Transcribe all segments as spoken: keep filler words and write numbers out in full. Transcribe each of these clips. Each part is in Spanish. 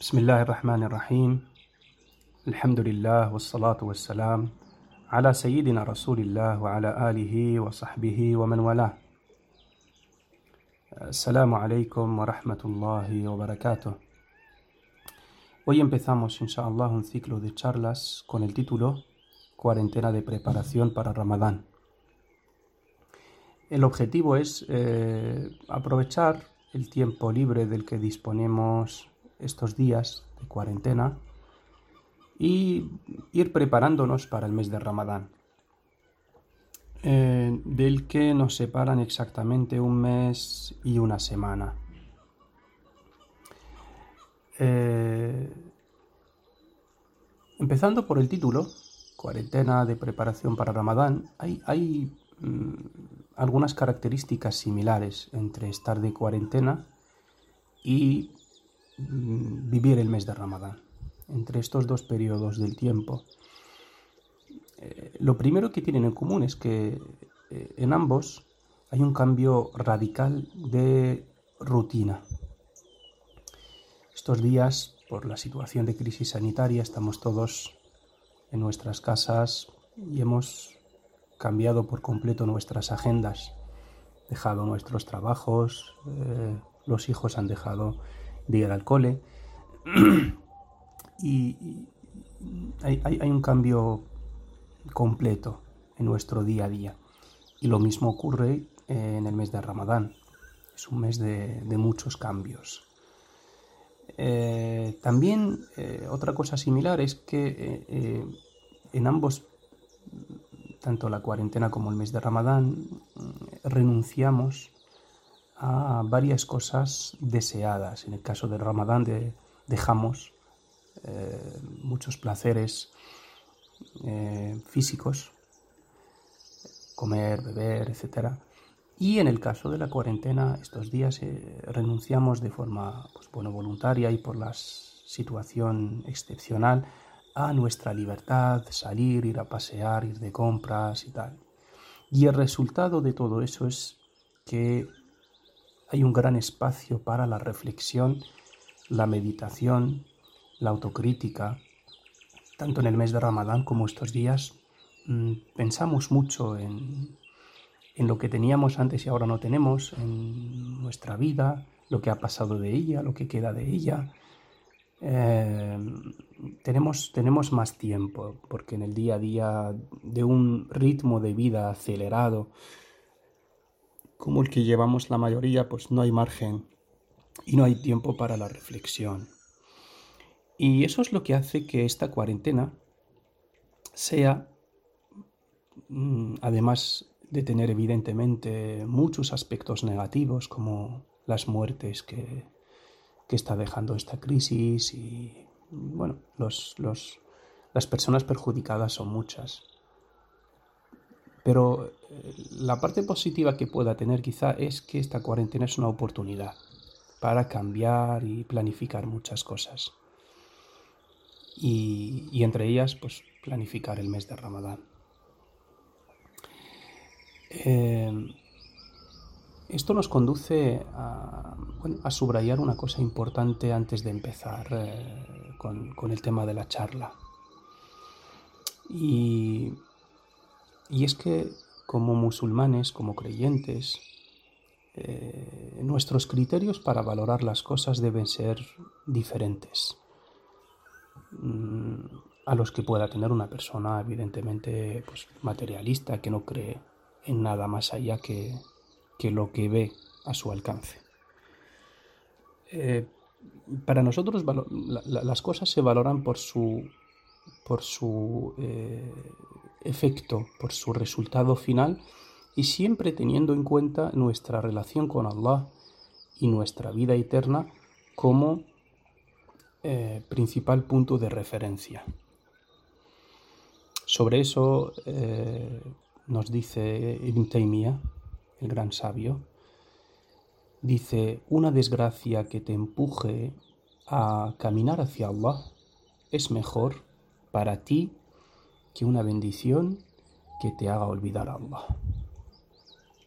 Bismillah ar-Rahman ar-Rahim. Alhamdulillah wassalatu wassalam ala sayyidina Rasulillah wa ala alihi wa sahbihi wa man wala. Assalamu alaikum wa rahmatullahi wa barakatuh. Hoy empezamos, inshallah, un ciclo de charlas con el título Cuarentena de preparación para Ramadán. El objetivo es eh, aprovechar el tiempo libre del que disponemos estos días de cuarentena y ir preparándonos para el mes de Ramadán, eh, del que nos separan exactamente un mes y una semana. Eh, empezando por el título, Cuarentena de preparación para Ramadán, hay, hay mmm, algunas características similares entre estar de cuarentena y mmm, vivir el mes de Ramadán. Entre estos dos periodos del tiempo, eh, lo primero que tienen en común es que eh, en ambos hay un cambio radical de rutina. Estos días, por la situación de crisis sanitaria, estamos todos en nuestras casas y hemos cambiado por completo nuestras agendas, dejado nuestros trabajos, eh, los hijos han dejado de ir al cole y, y hay, hay, hay un cambio completo en nuestro día a día. Y lo mismo ocurre eh, en el mes de Ramadán. Es un mes de, de muchos cambios. Eh, también eh, otra cosa similar es que eh, eh, en ambos, tanto la cuarentena como el mes de Ramadán, renunciamos a varias cosas deseadas. En el caso del Ramadán de, dejamos eh, muchos placeres eh, físicos, comer, beber, etcétera. Y en el caso de la cuarentena, estos días eh, renunciamos de forma pues, bueno, voluntaria y por la situación excepcional a nuestra libertad, salir, ir a pasear, ir de compras y tal. Y el resultado de todo eso es que hay un gran espacio para la reflexión, la meditación, la autocrítica. Tanto en el mes de Ramadán como estos días mmm, pensamos mucho en... en lo que teníamos antes y ahora no tenemos, en nuestra vida, lo que ha pasado de ella, lo que queda de ella. Eh, tenemos, tenemos más tiempo, porque en el día a día de un ritmo de vida acelerado, como el que llevamos la mayoría, pues no hay margen y no hay tiempo para la reflexión. Y eso es lo que hace que esta cuarentena sea, además de tener evidentemente muchos aspectos negativos como las muertes que, que está dejando esta crisis y bueno, los, los, las personas perjudicadas son muchas. Pero la parte positiva que pueda tener quizá es que esta cuarentena es una oportunidad para cambiar y planificar muchas cosas. Y, y entre ellas, pues planificar el mes de Ramadán. Eh, esto nos conduce a, bueno, a subrayar una cosa importante antes de empezar eh, con, con el tema de la charla. Y, y es que como musulmanes, como creyentes, eh, nuestros criterios para valorar las cosas deben ser diferentes mm, a los que pueda tener una persona evidentemente pues, materialista, que no cree en nada más allá que, que lo que ve a su alcance. Eh, para nosotros la, la, las cosas se valoran por su, por su eh, efecto, por su resultado final y siempre teniendo en cuenta nuestra relación con Allah y nuestra vida eterna como eh, principal punto de referencia. Sobre eso eh, nos dice Ibn Taymiyyah, el gran sabio, dice: una desgracia que te empuje a caminar hacia Allah es mejor para ti que una bendición que te haga olvidar a Allah.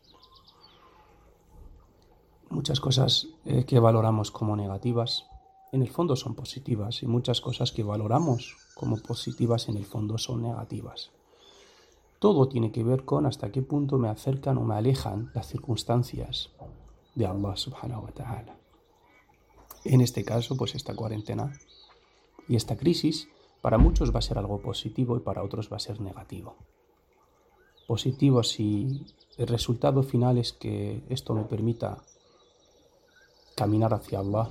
Muchas cosas eh, que valoramos como negativas en el fondo son positivas y muchas cosas que valoramos como positivas en el fondo son negativas. Todo tiene que ver con hasta qué punto me acercan o me alejan las circunstancias de Allah subhanahu wa ta'ala. En este caso, pues esta cuarentena y esta crisis para muchos va a ser algo positivo y para otros va a ser negativo. Positivo si el resultado final es que esto me permita caminar hacia Allah,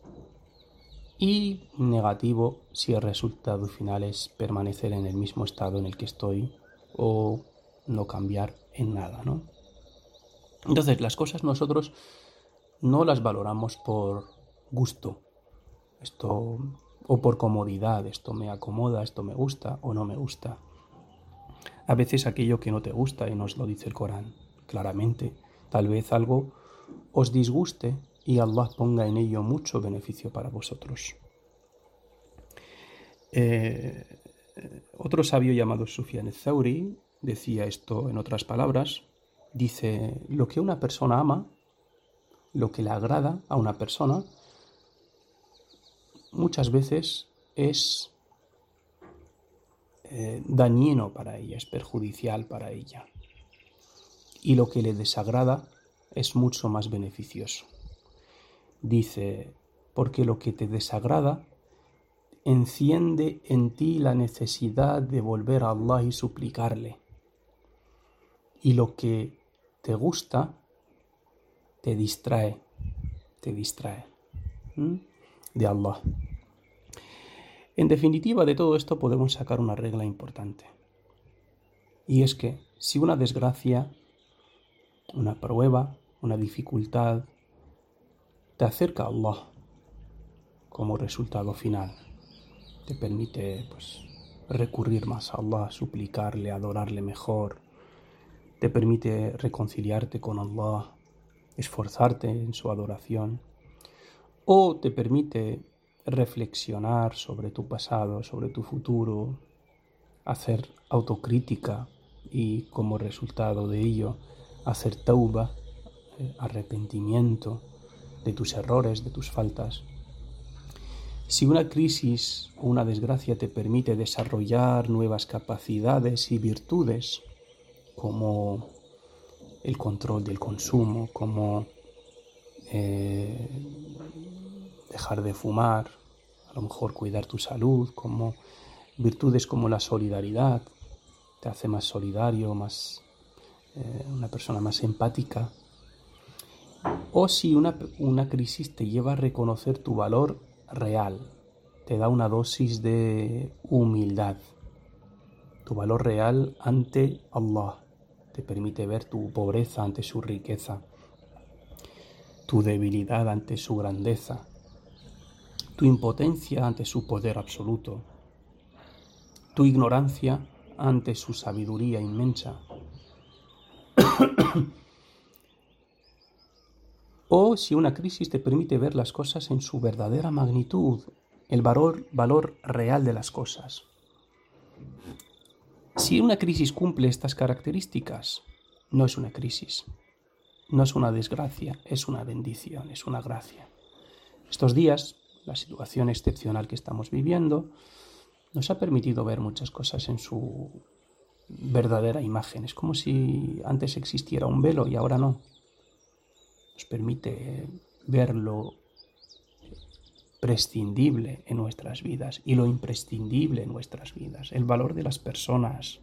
y negativo si el resultado final es permanecer en el mismo estado en el que estoy o no cambiar en nada, ¿no? Entonces las cosas nosotros no las valoramos por gusto, esto, o por comodidad, esto me acomoda, esto me gusta o no me gusta. A veces aquello que no te gusta, y nos lo dice el Corán claramente, tal vez algo os disguste y Allah ponga en ello mucho beneficio para vosotros. Eh, otro sabio llamado Sufyan al-Thawri decía esto en otras palabras, dice, lo que una persona ama, lo que le agrada a una persona, muchas veces es eh, dañino para ella, es perjudicial para ella. Y lo que le desagrada es mucho más beneficioso. Dice, porque lo que te desagrada enciende en ti la necesidad de volver a Allah y suplicarle. Y lo que te gusta te distrae, te distrae ¿Mm? de Allah. En definitiva, de todo esto podemos sacar una regla importante. Y es que si una desgracia, una prueba, una dificultad te acerca a Allah como resultado final, te permite pues, recurrir más a Allah, suplicarle, adorarle mejor, te permite reconciliarte con Allah, esforzarte en su adoración, o te permite reflexionar sobre tu pasado, sobre tu futuro, hacer autocrítica y como resultado de ello hacer tauba, eh, arrepentimiento de tus errores, de tus faltas. Si una crisis o una desgracia te permite desarrollar nuevas capacidades y virtudes, como el control del consumo, como eh, dejar de fumar, a lo mejor cuidar tu salud, como virtudes como la solidaridad, te hace más solidario, más eh, una persona más empática. O si una, una crisis te lleva a reconocer tu valor real, te da una dosis de humildad, tu valor real ante Allah, te permite ver tu pobreza ante su riqueza, tu debilidad ante su grandeza, tu impotencia ante su poder absoluto, tu ignorancia ante su sabiduría inmensa. O si una crisis te permite ver las cosas en su verdadera magnitud, el valor, valor real de las cosas. Si una crisis cumple estas características, no es una crisis, no es una desgracia, es una bendición, es una gracia. Estos días, la situación excepcional que estamos viviendo, nos ha permitido ver muchas cosas en su verdadera imagen. Es como si antes existiera un velo y ahora no. Nos permite ver lo prescindible en nuestras vidas y lo imprescindible en nuestras vidas, el valor de las personas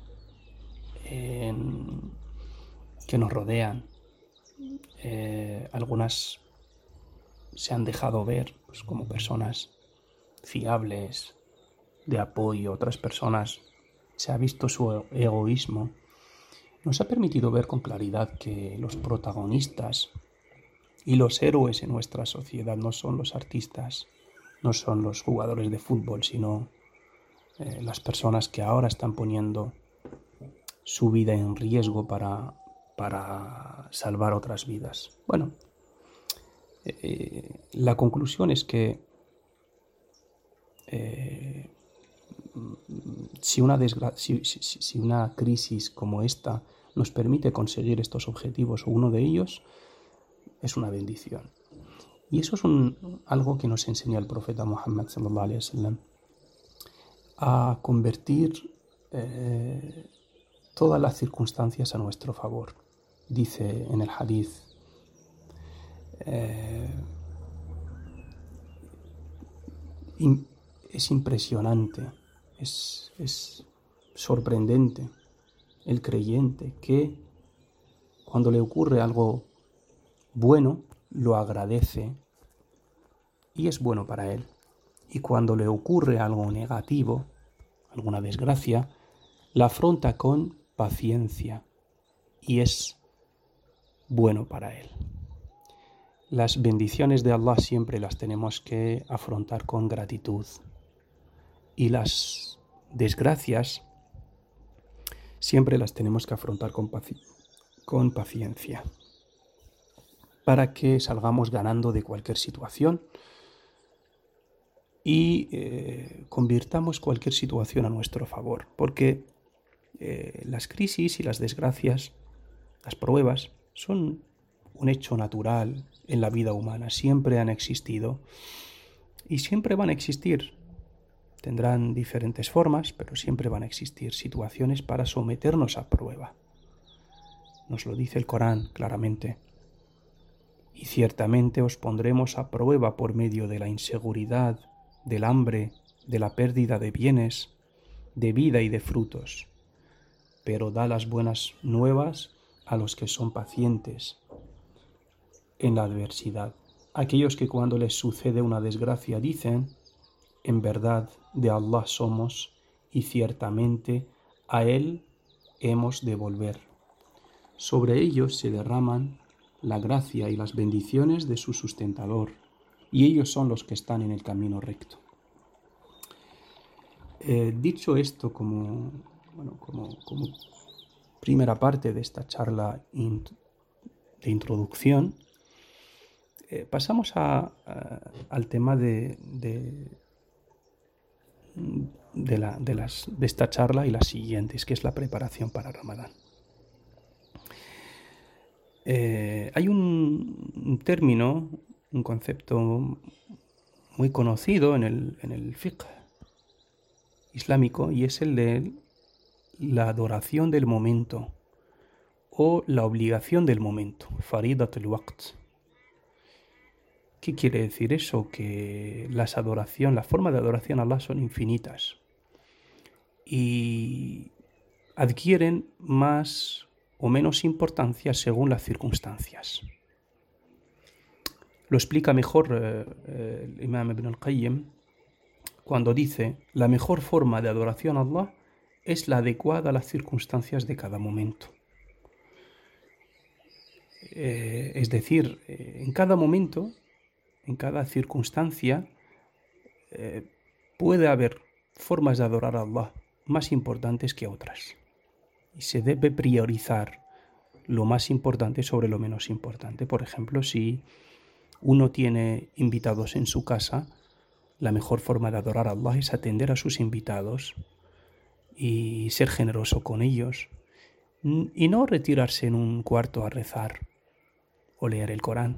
en, que nos rodean. Eh, algunas se han dejado ver pues, como personas fiables, de apoyo, otras personas se ha visto su egoísmo. Nos ha permitido ver con claridad que los protagonistas y los héroes en nuestra sociedad no son los artistas, no son los jugadores de fútbol, sino eh, las personas que ahora están poniendo su vida en riesgo para, para salvar otras vidas. Bueno, eh, la conclusión es que eh, si, una desgra- si, si, si una crisis como esta nos permite conseguir estos objetivos o uno de ellos, es una bendición. Y eso es un, algo que nos enseña el profeta Muhammad sallallahu alaihi wasallam, a convertir eh, todas las circunstancias a nuestro favor. Dice en el hadith, eh, in, es impresionante, es, es sorprendente el creyente que cuando le ocurre algo bueno, lo agradece y es bueno para él. Y cuando le ocurre algo negativo, alguna desgracia, la afronta con paciencia y es bueno para él. Las bendiciones de Allah siempre las tenemos que afrontar con gratitud y las desgracias siempre las tenemos que afrontar con, paci- con paciencia para que salgamos ganando de cualquier situación y eh, convirtamos cualquier situación a nuestro favor, porque eh, las crisis y las desgracias, las pruebas, son un hecho natural en la vida humana, siempre han existido y siempre van a existir. Tendrán diferentes formas, pero siempre van a existir situaciones para someternos a prueba. Nos lo dice el Corán claramente. Y ciertamente os pondremos a prueba por medio de la inseguridad, del hambre, de la pérdida de bienes, de vida y de frutos. Pero da las buenas nuevas a los que son pacientes en la adversidad. Aquellos que cuando les sucede una desgracia dicen, en verdad de Allah somos y ciertamente a Él hemos de volver. Sobre ellos se derraman la gracia y las bendiciones de su sustentador, y ellos son los que están en el camino recto. Eh, dicho esto como, bueno, como, como primera parte de esta charla in, de introducción, eh, pasamos a, a, al tema de, de, de, la, de, las, de esta charla y las siguientes, que es la preparación para Ramadán. Eh, hay un, un término, un concepto muy conocido en el, en el fiqh islámico, y es el de la adoración del momento o la obligación del momento, faridatul waqt. ¿Qué quiere decir eso? Que las adoración, las formas de adoración a Allah son infinitas y adquieren más o menos importancia según las circunstancias. Lo explica mejor eh, eh, el Imam Ibn al-Qayyim cuando dice: la mejor forma de adoración a Allah es la adecuada a las circunstancias de cada momento. Eh, es decir, eh, en cada momento, en cada circunstancia, eh, puede haber formas de adorar a Allah más importantes que otras. Y se debe priorizar lo más importante sobre lo menos importante. Por ejemplo, si uno tiene invitados en su casa, la mejor forma de adorar a Allah es atender a sus invitados y ser generoso con ellos, y no retirarse en un cuarto a rezar o leer el Corán.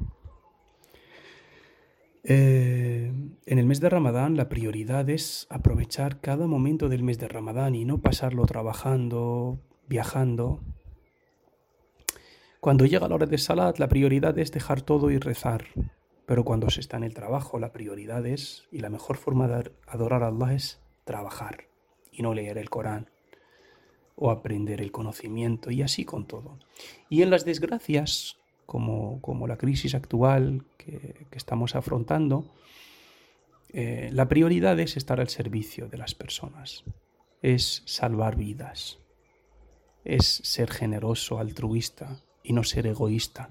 Eh, en el mes de Ramadán la prioridad es aprovechar cada momento del mes de Ramadán y no pasarlo trabajando, viajando. Cuando llega la hora de Salat, la prioridad es dejar todo y rezar. Pero cuando se está en el trabajo, la prioridad es, y la mejor forma de adorar a Allah es trabajar y no leer el Corán o aprender el conocimiento, y así con todo. Y en las desgracias, como, como la crisis actual que, que estamos afrontando, eh, la prioridad es estar al servicio de las personas, es salvar vidas, es ser generoso, altruista y no ser egoísta.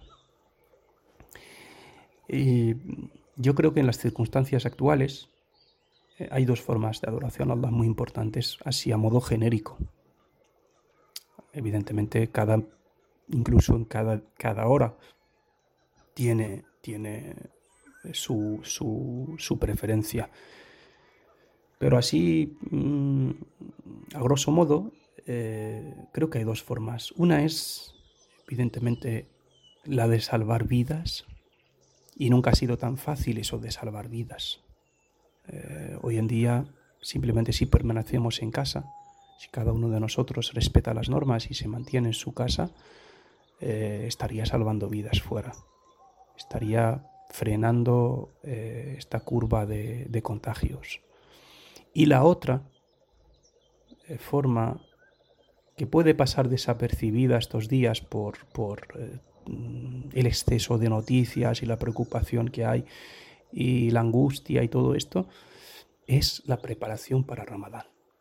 Y yo creo que en las circunstancias actuales eh, hay dos formas de adoración a Allah muy importantes, así a modo genérico. Evidentemente, cada, incluso en cada, cada hora tiene, tiene su, su, su preferencia. Pero así, mmm, a grosso modo, eh, creo que hay dos formas. Una es, evidentemente, la de salvar vidas, Y nunca ha sido tan fácil eso de salvar vidas. Eh, hoy en día, simplemente si permanecemos en casa, si cada uno de nosotros respeta las normas y se mantiene en su casa, eh, estaría salvando vidas fuera. Estaría frenando eh, esta curva de, de contagios. Y la otra eh, forma que puede pasar desapercibida estos días por, por eh, el exceso de noticias y la preocupación que hay y la angustia y todo esto, es la preparación para Ramadán.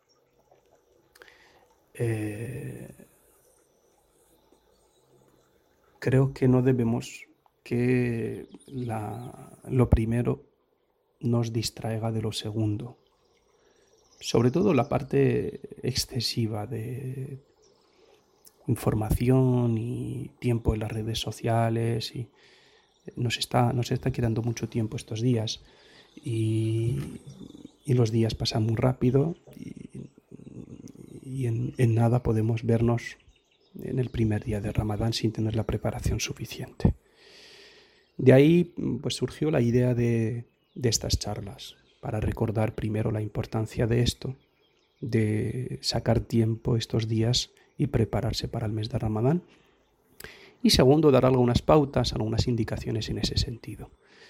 Eh, creo que no debemos que la, lo primero nos distraiga de lo segundo. Sobre todo la parte excesiva de información y tiempo en las redes sociales. Y nos está, nos está quedando mucho tiempo estos días y, y los días pasan muy rápido y, y en, en nada podemos vernos en el primer día de Ramadán sin tener la preparación suficiente. De ahí pues surgió la idea de, de estas charlas, para recordar primero la importancia de esto, de sacar tiempo estos días y prepararse para el mes de Ramadán. Y segundo, dar algunas pautas, algunas indicaciones en ese sentido.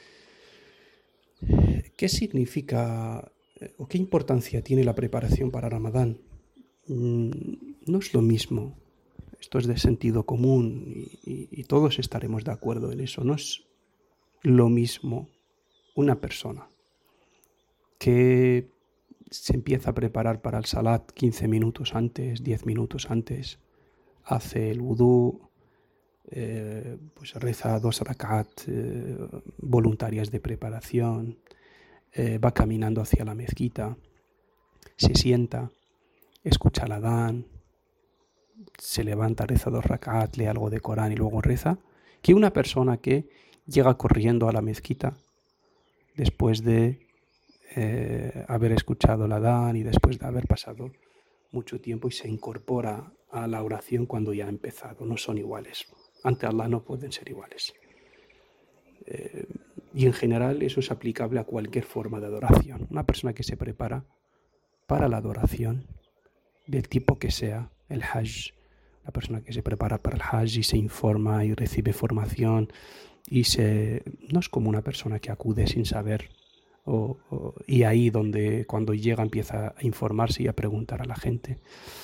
¿Qué significa o qué importancia tiene la preparación para Ramadán? No es lo mismo, esto es de sentido común y, y, y todos estaremos de acuerdo en eso, no es lo mismo una persona que se empieza a preparar para el salat quince minutos antes, diez minutos antes, hace el wudú, eh, pues reza dos rakat eh, voluntarias de preparación, eh, va caminando hacia la mezquita, se sienta, escucha el adán, se levanta, reza dos rakat, lee algo de Corán y luego reza, que una persona que llega corriendo a la mezquita después de Eh, haber escuchado la adán y después de haber pasado mucho tiempo y se incorpora a la oración cuando ya ha empezado. No son iguales. Ante Allah no pueden ser iguales. Eh, y en general eso es aplicable a cualquier forma de adoración. Una persona que se prepara para la adoración del tipo que sea, el hajj, la persona que se prepara para el hajj y se informa y recibe formación y se, no es como una persona que acude sin saber. O, o, y ahí donde cuando llega empieza a informarse y a preguntar a la gente.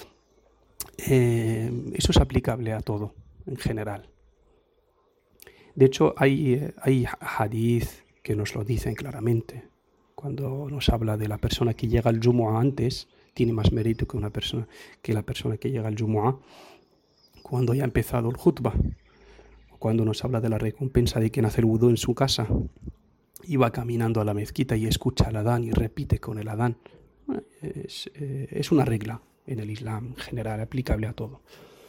Eh, eso es aplicable a todo en general. De hecho hay, hay hadith que nos lo dicen claramente. Cuando nos habla de la persona que llega al Jumu'ah antes, tiene más mérito que, una persona, que la persona que llega al Jumu'ah cuando ya ha empezado el khutbah. Cuando nos habla de la recompensa de quien hace el wudú en su casa y va caminando a la mezquita y escucha el adán y repite con el adán. Es, eh, es una regla en el Islam general, aplicable a todo.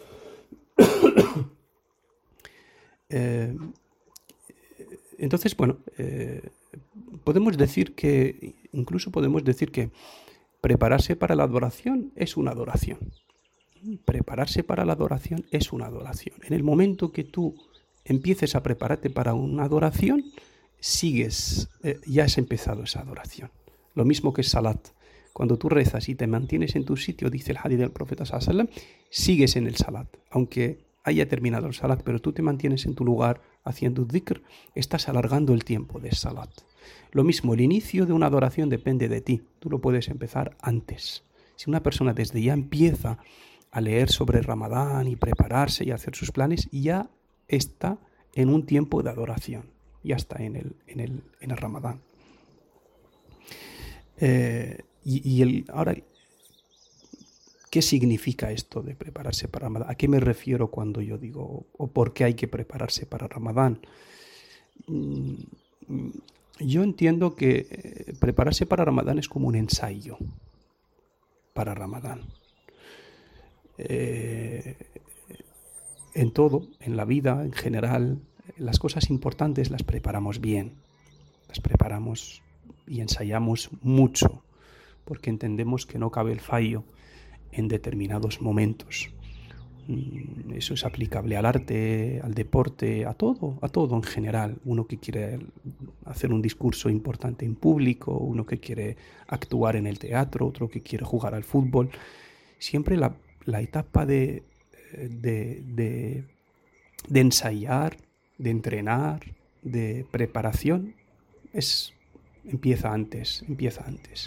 eh, entonces, bueno, eh, podemos decir que, incluso podemos decir que prepararse para la adoración es una adoración. Prepararse para la adoración es una adoración. En el momento que tú empieces a prepararte para una adoración, sigues, eh, ya has empezado esa adoración. Lo mismo que salat. Cuando tú rezas y te mantienes en tu sitio, dice el hadith del profeta sallallahu alaihi wasallam, sigues en el salat. Aunque haya terminado el salat, pero tú te mantienes en tu lugar haciendo dhikr, estás alargando el tiempo de salat. Lo mismo, el inicio de una adoración depende de ti. Tú lo puedes empezar antes. Si una persona desde ya empieza a leer sobre Ramadán y prepararse y hacer sus planes, ya está en un tiempo de adoración. Ya está en el, en el, en el Ramadán. Eh, y y el, ahora, ¿qué significa esto de prepararse para Ramadán? ¿A qué me refiero cuando yo digo, o por qué hay que prepararse para Ramadán? Yo entiendo que prepararse para Ramadán es como un ensayo para Ramadán. Eh, en todo, en la vida, en general, las cosas importantes las preparamos bien, las preparamos y ensayamos mucho, porque entendemos que no cabe el fallo en determinados momentos. Eso es aplicable al arte, al deporte, a todo, a todo en general. Uno que quiere hacer un discurso importante en público, uno que quiere actuar en el teatro, otro que quiere jugar al fútbol. Siempre la, la etapa de, de, de, de ensayar, de entrenar, de preparación, es, empieza antes, empieza antes.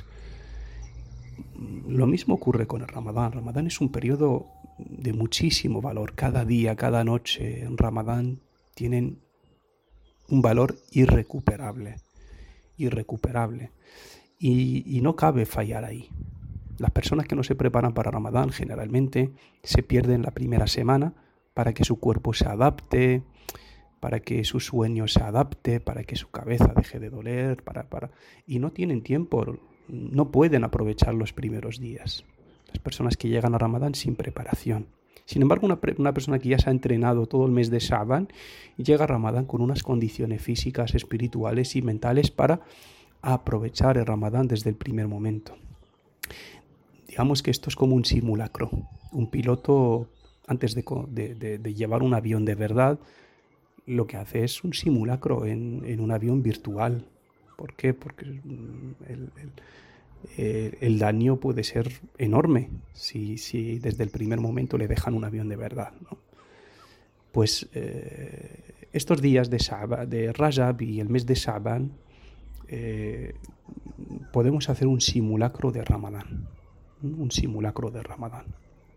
Lo mismo ocurre con el Ramadán. Ramadán es un periodo de muchísimo valor. Cada día, cada noche en Ramadán tienen un valor irrecuperable, irrecuperable. Y, y no cabe fallar ahí. Las personas que no se preparan para Ramadán generalmente se pierden la primera semana para que su cuerpo se adapte, para que su sueño se adapte, para que su cabeza deje de doler, para, para... y no tienen tiempo, no pueden aprovechar los primeros días. Las personas que llegan a Ramadán sin preparación. Sin embargo, una, una persona que ya se ha entrenado todo el mes de Sha'ban llega a Ramadán con unas condiciones físicas, espirituales y mentales para aprovechar el Ramadán desde el primer momento. Digamos que esto es como un simulacro. Un piloto, antes de, de, de, de llevar un avión de verdad, lo que hace es un simulacro en, en un avión virtual. ¿Por qué? Porque el, el, el, el daño puede ser enorme si, si desde el primer momento le dejan un avión de verdad, ¿no? Pues eh, estos días de, Sha'ban, de Rajab y el mes de Sha'ban eh, podemos hacer un simulacro de Ramadán. Un simulacro de Ramadán.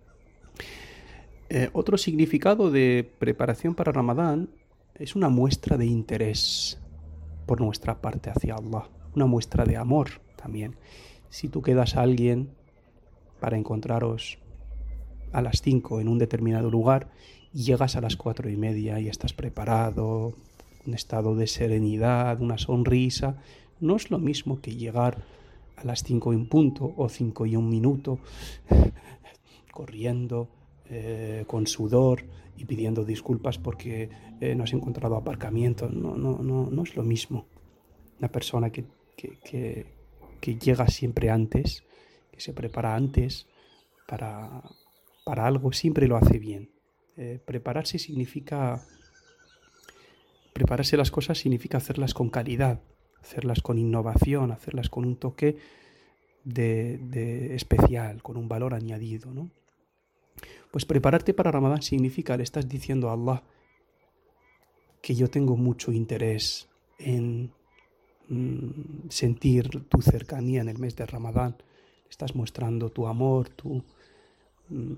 Eh, otro significado de preparación para Ramadán es una muestra de interés por nuestra parte hacia Allah, una muestra de amor también. Si tú quedas a alguien para encontraros a las cinco en un determinado lugar y llegas a las cuatro y media y estás preparado, un estado de serenidad, una sonrisa, no es lo mismo que llegar a las cinco en punto o cinco y un minuto corriendo eh, con sudor y pidiendo disculpas porque eh, no has encontrado aparcamiento. No, no, no, no es lo mismo. Una persona que, que, que, que llega siempre antes, que se prepara antes para, para algo, siempre lo hace bien. Eh, prepararse significa... Prepararse las cosas significa hacerlas con calidad, hacerlas con innovación, hacerlas con un toque de, de especial, con un valor añadido, ¿no? Pues prepararte para Ramadán significa, le estás diciendo a Allah que yo tengo mucho interés en mm, sentir tu cercanía en el mes de Ramadán. Estás mostrando tu amor, tu... Mm,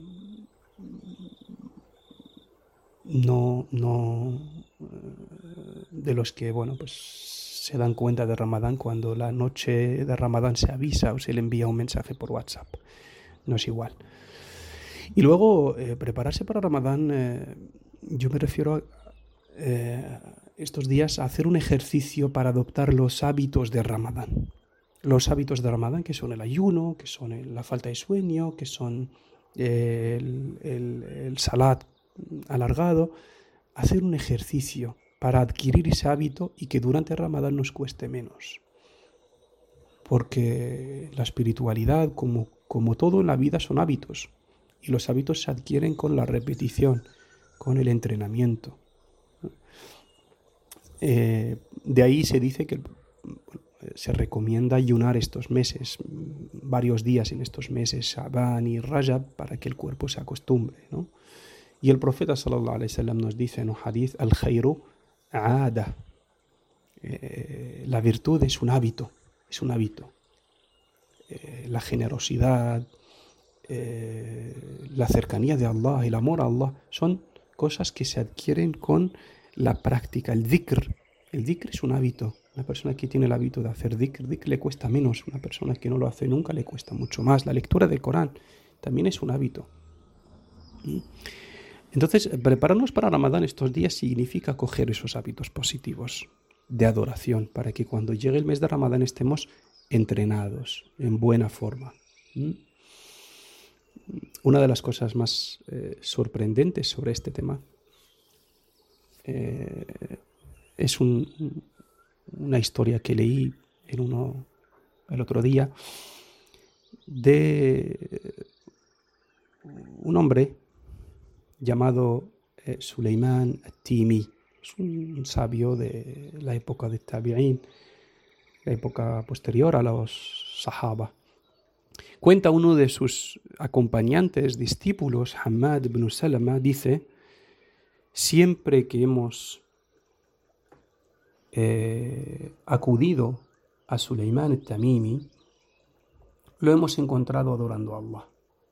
no, no de los que, bueno, pues se dan cuenta de Ramadán cuando la noche de Ramadán se avisa o se le envía un mensaje por WhatsApp. No es igual. Y luego, eh, prepararse para Ramadán, eh, yo me refiero a eh, estos días a hacer un ejercicio para adoptar los hábitos de Ramadán. Los hábitos de Ramadán, que son el ayuno, que son el, la falta de sueño, que son eh, el, el, el salat alargado. Hacer un ejercicio para adquirir ese hábito y que durante Ramadán nos cueste menos. Porque la espiritualidad, como, como todo en la vida, son hábitos. Y los hábitos se adquieren con la repetición, con el entrenamiento. Eh, de ahí se dice que se recomienda ayunar estos meses, varios días en estos meses, Sha'ban y Rajab, para que el cuerpo se acostumbre, ¿no? Y el profeta sallallahu alaihi wasallam nos dice en un hadith, al khairu aada, eh, la virtud es un hábito, es un hábito. Eh, la generosidad, eh, la cercanía de Allah, el amor a Allah, son cosas que se adquieren con la práctica. El dhikr, el dhikr es un hábito. Una persona que tiene el hábito de hacer dhikr, dhikr le cuesta menos. Una persona que no lo hace nunca le cuesta mucho más. La lectura del Corán también es un hábito. ¿Mm? Entonces, prepararnos para Ramadán estos días significa coger esos hábitos positivos de adoración para que cuando llegue el mes de Ramadán estemos entrenados, en buena forma. ¿Mm? Una de las cosas más eh, sorprendentes sobre este tema eh, es un, una historia que leí en uno el otro día de un hombre llamado eh, Suleimán at-Timi. Es un sabio de la época de Tabi'in, la época posterior a los Sahaba. Cuenta uno de sus acompañantes, discípulos, Hammad ibn Salama, dice: siempre que hemos eh, acudido a Suleimán at-Tamimi, lo hemos encontrado adorando a Allah.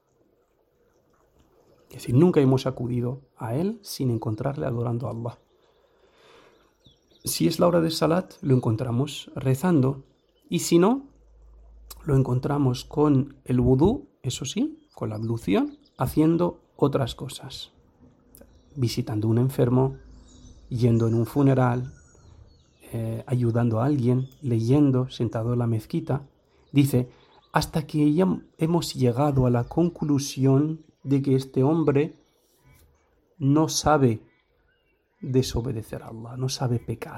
Es decir, nunca hemos acudido a él sin encontrarle adorando a Allah. Si es la hora de Salat, lo encontramos rezando, y si no, lo encontramos con el vudú, eso sí, con la ablución, haciendo otras cosas. Visitando a un enfermo, yendo en un funeral, eh, ayudando a alguien, leyendo, sentado en la mezquita. Dice, hasta que ya hemos llegado a la conclusión de que este hombre no sabe desobedecer a Allah, no sabe pecar.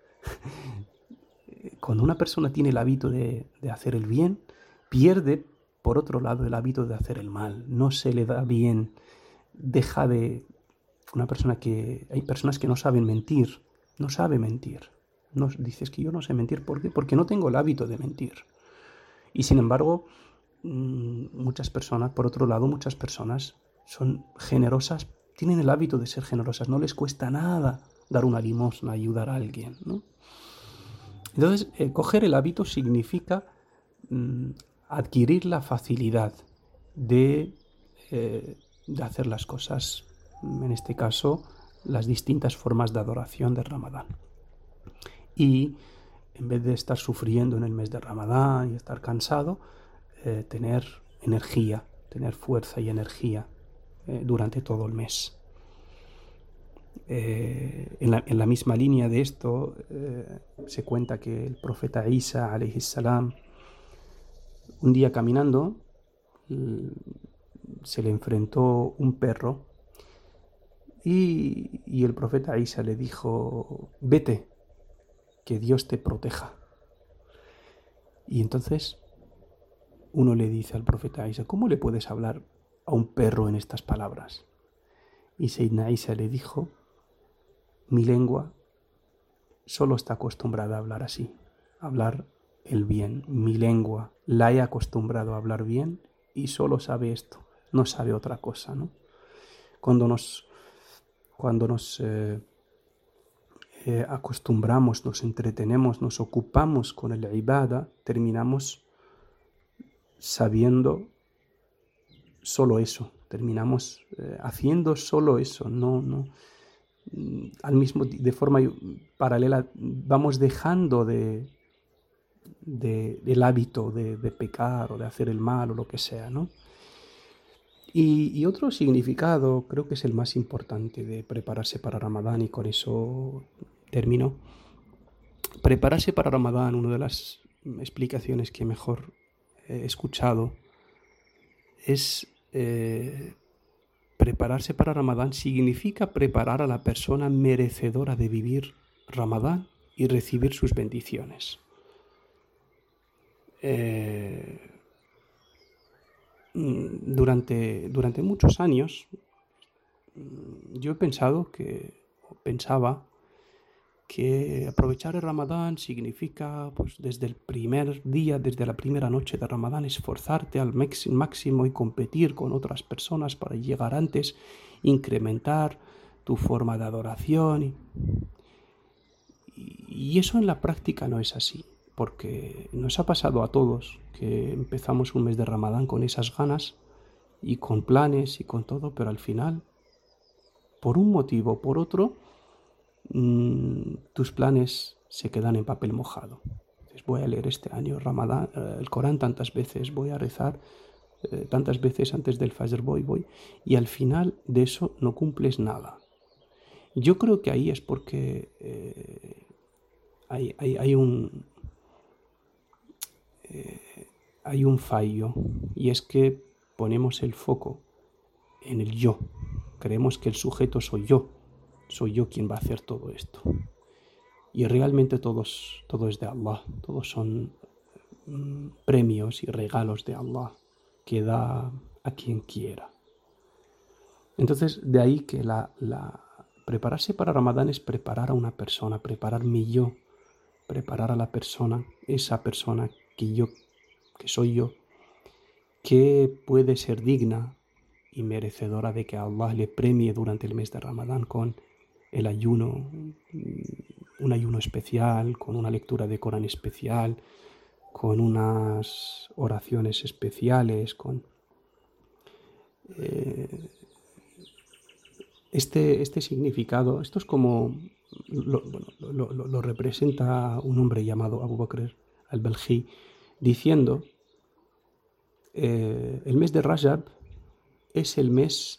Cuando una persona tiene el hábito de, de hacer el bien, pierde, por otro lado, el hábito de hacer el mal. No se le da bien, deja de... Una persona que... Hay personas que no saben mentir, no sabe mentir. No, dices que yo no sé mentir, ¿por qué? Porque no tengo el hábito de mentir. Y sin embargo, muchas personas, por otro lado, muchas personas son generosas, tienen el hábito de ser generosas, no les cuesta nada dar una limosna, ayudar a alguien, ¿no? Entonces, eh, coger el hábito significa mm, adquirir la facilidad de, eh, de hacer las cosas, en este caso, las distintas formas de adoración de Ramadán. Y en vez de estar sufriendo en el mes de Ramadán y estar cansado, eh, tener energía, tener fuerza y energía eh, durante todo el mes. Eh, en, la, en la misma línea de esto, eh, se cuenta que el profeta Isa, alayhi salam, un día caminando, se le enfrentó un perro y, y el profeta Isa le dijo, vete, que Dios te proteja. Y entonces uno le dice al profeta Isa, ¿cómo le puedes hablar a un perro en estas palabras? Y Seydina Isa le dijo, mi lengua solo está acostumbrada a hablar así, a hablar el bien. Mi lengua la he acostumbrado a hablar bien y solo sabe esto, no sabe otra cosa, ¿no? Cuando nos, cuando nos eh, eh, acostumbramos, nos entretenemos, nos ocupamos con el ibada, terminamos sabiendo solo eso, terminamos eh, haciendo solo eso, no, no, al mismo, de forma paralela vamos dejando de, de, del hábito de, de pecar o de hacer el mal o lo que sea, ¿no? Y, y otro significado, creo que es el más importante de prepararse para Ramadán, y con eso termino. Prepararse para Ramadán, una de las explicaciones que mejor he escuchado, es eh, prepararse para Ramadán significa preparar a la persona merecedora de vivir Ramadán y recibir sus bendiciones. Eh, durante, durante muchos años yo he pensado que, pensaba que aprovechar el Ramadán significa, pues desde el primer día, desde la primera noche de Ramadán, esforzarte al máximo y competir con otras personas para llegar antes, incrementar tu forma de adoración. Y, y eso en la práctica no es así, porque nos ha pasado a todos que empezamos un mes de Ramadán con esas ganas y con planes y con todo, pero al final, por un motivo o por otro, tus planes se quedan en papel mojado. Entonces, voy a leer este año Ramadán, eh, el Corán tantas veces, voy a rezar eh, tantas veces antes del Fajr, voy, voy, y al final de eso no cumples nada. Yo creo que ahí es porque eh, hay, hay, hay un eh, hay un fallo, y es que ponemos el foco en el yo. Creemos que el sujeto soy yo. Soy yo quien va a hacer todo esto. Y realmente todos, todo es de Allah. Todos son mm, premios y regalos de Allah que da a quien quiera. Entonces, de ahí que la, la prepararse para Ramadán es preparar a una persona, preparar mi yo, preparar a la persona, esa persona que yo, que soy yo, que puede ser digna y merecedora de que Allah le premie durante el mes de Ramadán con el ayuno, un ayuno especial, con una lectura de Corán especial, con unas oraciones especiales, con eh, este, este significado. Esto es como lo, bueno, lo, lo, lo representa un hombre llamado Abu Bakr al-Balkhi, diciendo eh, el mes de Rajab es el mes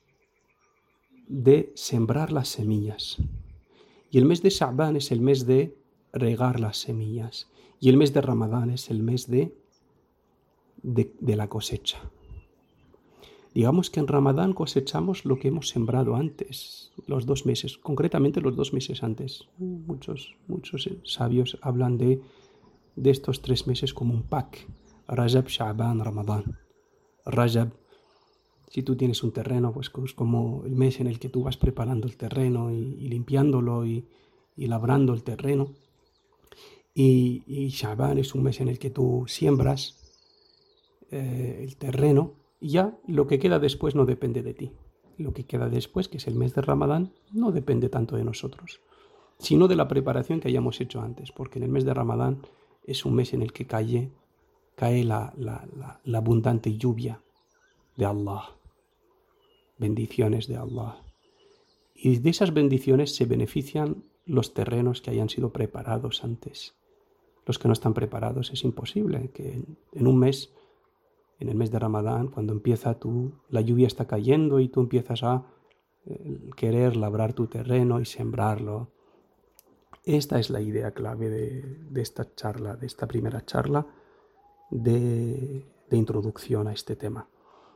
de sembrar las semillas, y el mes de Sha'ban es el mes de regar las semillas, y el mes de Ramadán es el mes de, de, de la cosecha. Digamos que en Ramadán cosechamos lo que hemos sembrado antes, los dos meses, concretamente los dos meses antes. Muchos, muchos sabios hablan de, de estos tres meses como un pack: Rajab, Sha'ban, Ramadán. Rajab, si tú tienes un terreno, pues es como el mes en el que tú vas preparando el terreno y, y limpiándolo y, y labrando el terreno. Y, y Sha'ban es un mes en el que tú siembras eh, el terreno, y ya lo que queda después no depende de ti. Lo que queda después, que es el mes de Ramadán, no depende tanto de nosotros, sino de la preparación que hayamos hecho antes, porque en el mes de Ramadán es un mes en el que cae, cae la, la, la, la abundante lluvia de Allah, bendiciones de Allah. Y de esas bendiciones se benefician los terrenos que hayan sido preparados antes. Los que no están preparados es imposible que en un mes, en el mes de Ramadán, cuando empieza tú, la lluvia está cayendo y tú empiezas a eh, querer labrar tu terreno y sembrarlo. Esta es la idea clave de, de esta charla, de esta primera charla de, de introducción a este tema.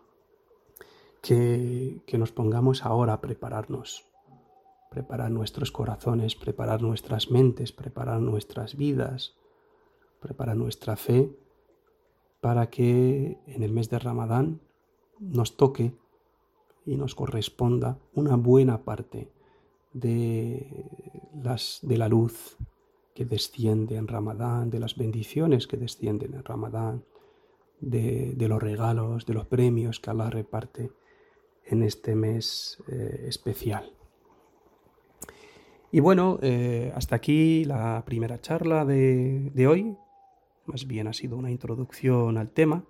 Que, que nos pongamos ahora a prepararnos, preparar nuestros corazones, preparar nuestras mentes, preparar nuestras vidas, preparar nuestra fe, para que en el mes de Ramadán nos toque y nos corresponda una buena parte de, las, de la luz que desciende en Ramadán, de las bendiciones que descienden en Ramadán, de, de los regalos, de los premios que Allah reparte en este mes eh, especial. Y bueno, eh, hasta aquí la primera charla de, de hoy. Más bien ha sido una introducción al tema.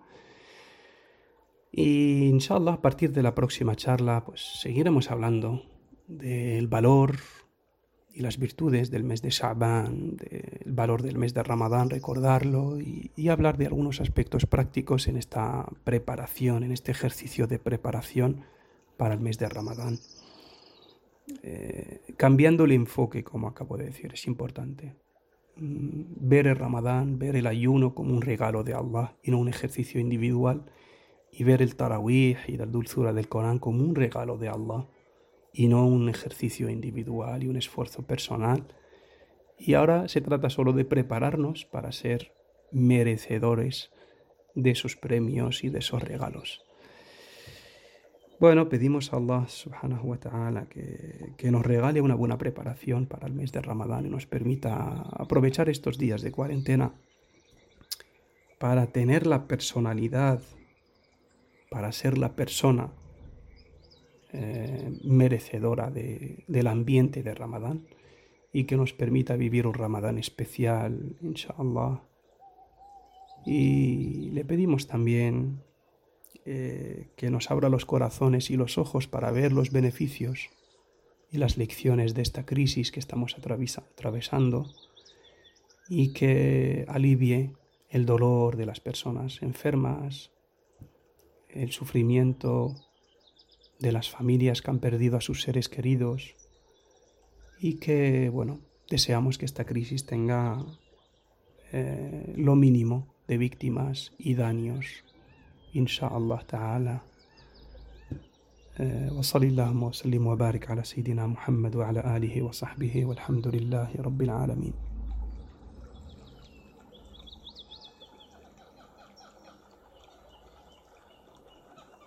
Y inshallah, a partir de la próxima charla, pues seguiremos hablando del valor y las virtudes del mes de Sha'ban, del valor del mes de Ramadán, recordarlo y, y hablar de algunos aspectos prácticos en esta preparación, en este ejercicio de preparación para el mes de Ramadán. Eh, cambiando el enfoque, como acabo de decir, es importante. Ver el Ramadán, ver el ayuno como un regalo de Allah y no un ejercicio individual, y ver el Tarawih y la dulzura del Corán como un regalo de Allah y no un ejercicio individual y un esfuerzo personal. Y ahora se trata solo de prepararnos para ser merecedores de esos premios y de esos regalos. Bueno, pedimos a Allah subhanahu wa ta'ala que, que nos regale una buena preparación para el mes de Ramadán y nos permita aprovechar estos días de cuarentena para tener la personalidad, para ser la persona eh, merecedora de, del ambiente de Ramadán, y que nos permita vivir un Ramadán especial, inshallah. Y le pedimos también Eh, que nos abra los corazones y los ojos para ver los beneficios y las lecciones de esta crisis que estamos atravesando, y que alivie el dolor de las personas enfermas, el sufrimiento de las familias que han perdido a sus seres queridos, y que, bueno, deseamos que esta crisis tenga eh, lo mínimo de víctimas y daños, إن شاء الله تعالى. وصلى اللهم وسلم وبارك على سيدنا محمد وعلى آله وصحبه والحمد لله رب العالمين.